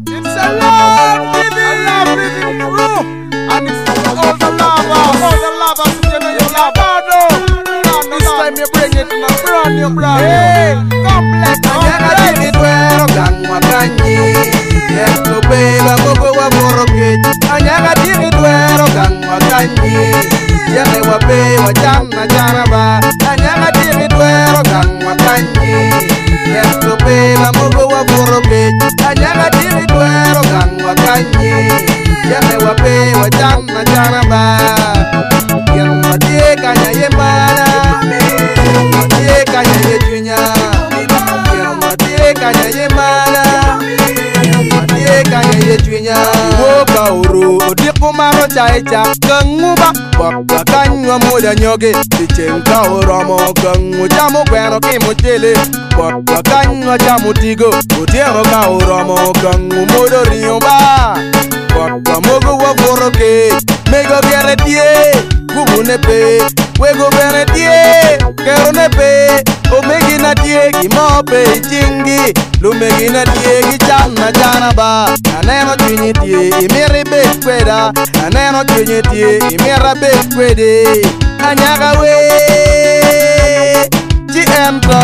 It's a love living crew. And it's all the lovers, you know you love her. This time you bring it in a brand new. Hey, come let me get it where I'm going. Yes, to pay the Mogo of Anyaga did it where I'm going. Yellow wa pay wa jana jaraba. Anyaga did it where I'm going. Yes, to pay the Mogo of Anyaga did it where I'm going. Yellow wa pay wa jana jaraba. Yellow wa take a yemana. Take a yetunya. Yellow wa take a yemana. Woka uru odipo maro chaicha kanguba baka kanwa moja nyoge tichenka oromo kangu jamu kweno kimutele baka kanwa jamu tigo utiero ka oromo kangu modo riomba baka mogo waforoke mego geretie kubunepe wego beretie keronepe omegina tiegi mope chingi lumegina tiegi chana jana ba aneno chunyitie imiri bekweda aneno chunyitie imira bekwede anyaga we chi ento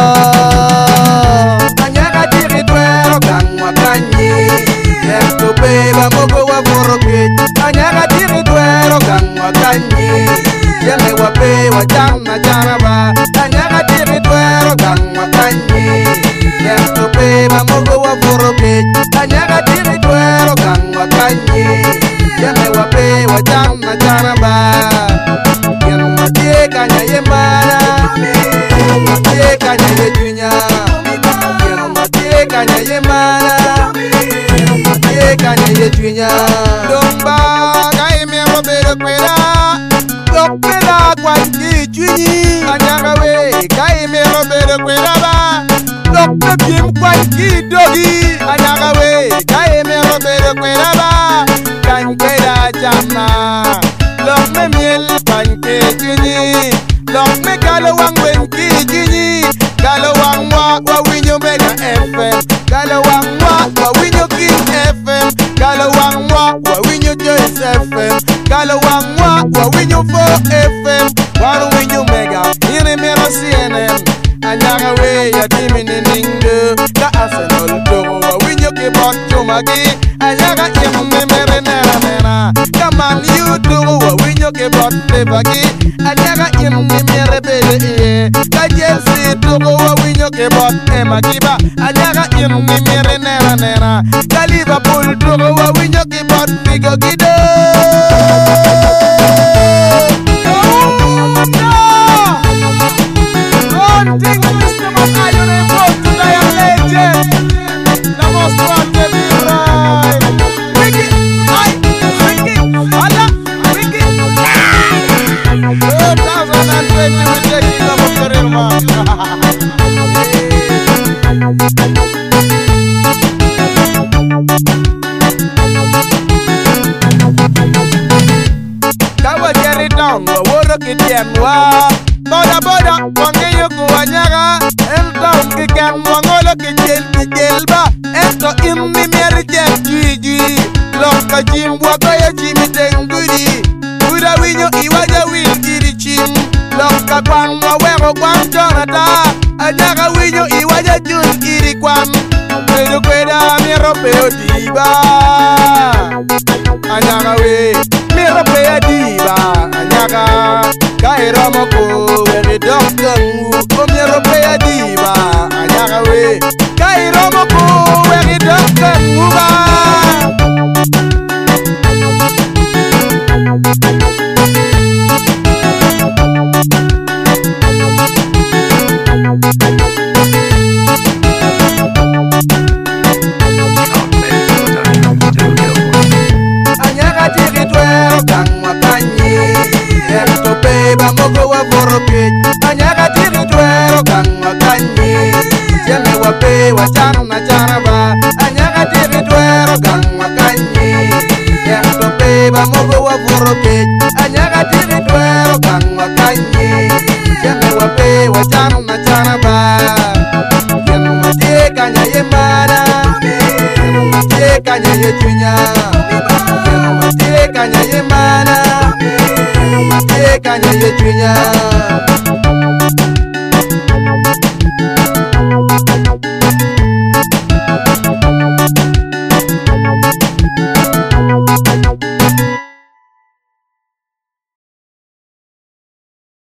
anyaga tiri twero kanwa kanyi esto beba mogo wa foroke anyaga tiri twero kanwa kanyi yele wa pe wa jana jana ba anyaga tiri twero kanwa kanyi esto beba mogo wa foroke anyaga tiri twero kanwa kanyi yele wa pe wa jana jana ba yele wa tie kanya yemana tie kanya yetunya yele wa tie kanya yemana tie kanya yetunya domba kai me robero kwera dokpera kwanti chunyi anyaga we kai me robero kwera ba dokpe bim kwanti dogi anyaga we kai me robero kwera ba kan kwera jamna lokme miel kwanti chunyi lokme galo wangwen ki chunyi galo wangwa wa winyo mega FM galo wangwa wa winyo king FM galo wangwa wa winyo Joyce FM galo wangwa wa winyo 4 FM waru winyo mega ine mero CNN anyaga we ya timini ningu ka Arsenal togo wa winyo kibot chumagi anyaga imme mere nera nera kaman you togo wa winyo kibot tebagi anyaga imme mere bede iye ka Chelsea togo wa winyo kibot emagiba anyaga imme mere nera nera ka Liverpool togo wa winyo kibot figo gido Think wisdom of iron and both to die a legend. The most wanted in life. Wicked, wicked, Allah, wicked. 2020 we taking up a career man. Kawa carry down, woro kitianwa. Boda, wange yoku wanyaga ento mkikan wangolo kijelba ento immi meri jiji loka jimbwa kaya jimi tenguri Uda winyo iwaja wilgiri chim loka kwangwa wego kwang jonata anyaga winyo iwaja jun iri kwang Kwedo kweda miro peo diba anyaga we miro peo diba anyaga Kairo moko wene dokkangu omyero peya diba anyaga we Kairo moko wene dokkangu ba anyaga tiri twero kangwa kanyi esto beba mogo wa foroke anyaga tiri twero kangwa kanyi yele wa pe wa jana jaraba anyaga tiri twero kangwa kanyi esto beba mogo wa foroke anyaga tiri twero kangwa kanyi yele wa pe wa jana jaraba yele wa tie kanya yemana yele wa tie kanya ye chunya tie kanya ye mana tie kanya ye chunya